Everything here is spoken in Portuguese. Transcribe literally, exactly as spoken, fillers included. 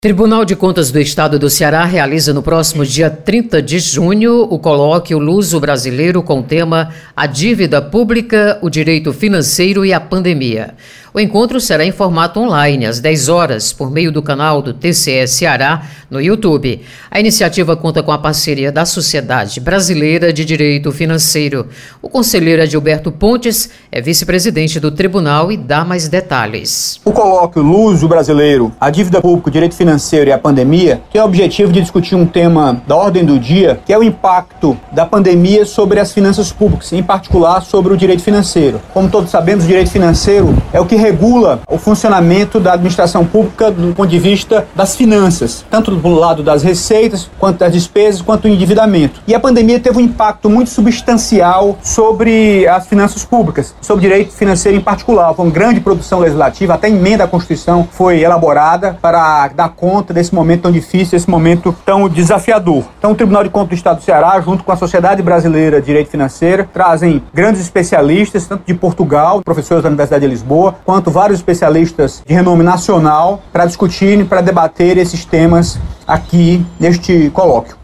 Tribunal de Contas do Estado do Ceará realiza no próximo dia trinta de junho o colóquio Luso-Brasileiro com o tema A Dívida Pública, o Direito Financeiro e a Pandemia. O encontro será em formato online, às dez horas, por meio do canal do T C E Ceará no YouTube. A iniciativa conta com a parceria da Sociedade Brasileira de Direito Financeiro. O conselheiro Adilberto Pontes é vice-presidente do tribunal e dá mais detalhes. O colóquio Luso-Brasileiro, a Dívida Pública, o Direito Financeiro e a Pandemia tem o objetivo de discutir um tema da ordem do dia, que é o impacto da pandemia sobre as finanças públicas, em particular sobre o direito financeiro. Como todos sabemos, o direito financeiro é o que regula o funcionamento da administração pública do ponto de vista das finanças, tanto do lado das receitas, quanto das despesas, quanto do endividamento. E a pandemia teve um impacto muito substancial sobre as finanças públicas, sobre o direito financeiro em particular. Foi uma grande produção legislativa, até a emenda à Constituição foi elaborada para dar conta desse momento tão difícil, desse momento tão desafiador. Então, o Tribunal de Contas do Estado do Ceará, junto com a Sociedade Brasileira de Direito Financeiro, trazem grandes especialistas, tanto de Portugal, professores da Universidade de Lisboa, quanto vários especialistas de renome nacional, para discutirem, para debater esses temas aqui neste colóquio.